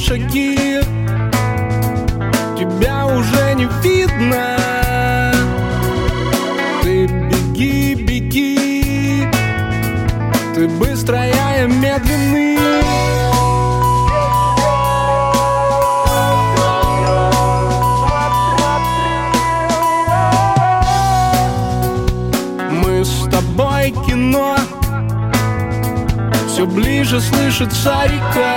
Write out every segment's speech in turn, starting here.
шаги, тебя уже не видно. Ты беги, беги, ты быстрая, я медленный. Мы с тобой кино, все ближе слышится река,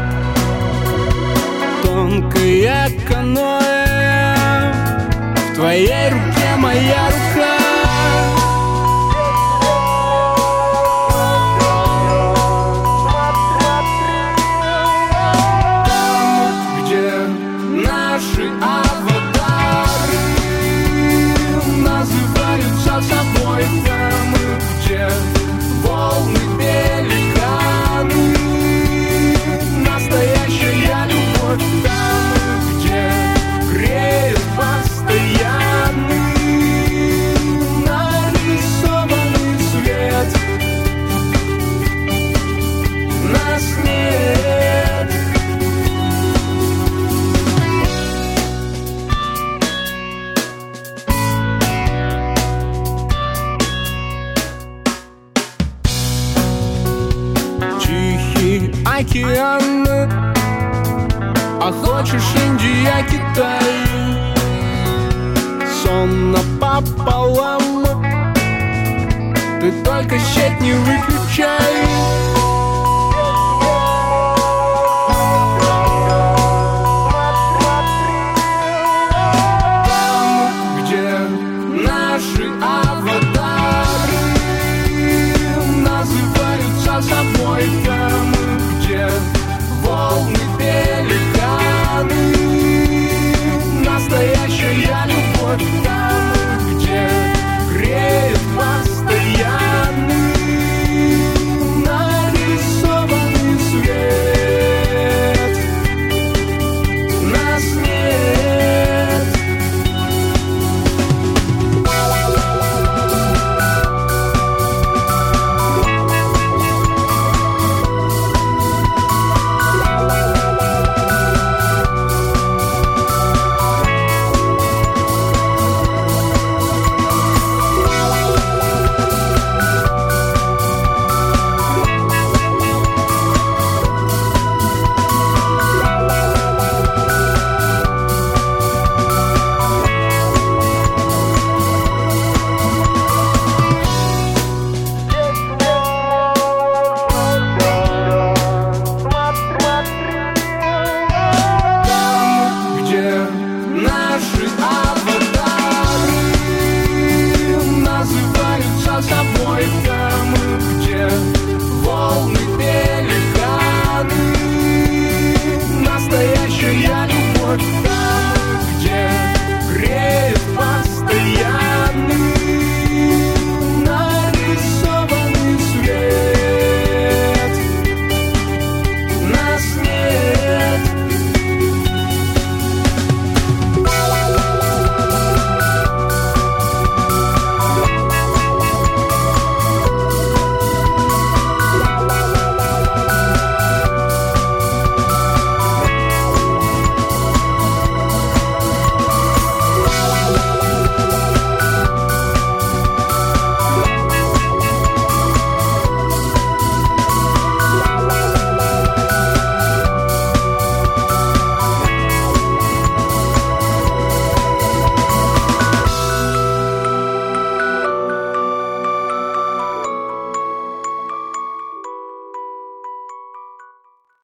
тонкая каноэ, в твоей руке моя рука. Там, где наши аватары называются собой, там, где волны пеликаны, настоящая любовь, там, где греет постоянный нарисованный свет. Нас нет. Тихий океан, а хочешь Индия, Китай, сон напополам, ты только сеть не выключай.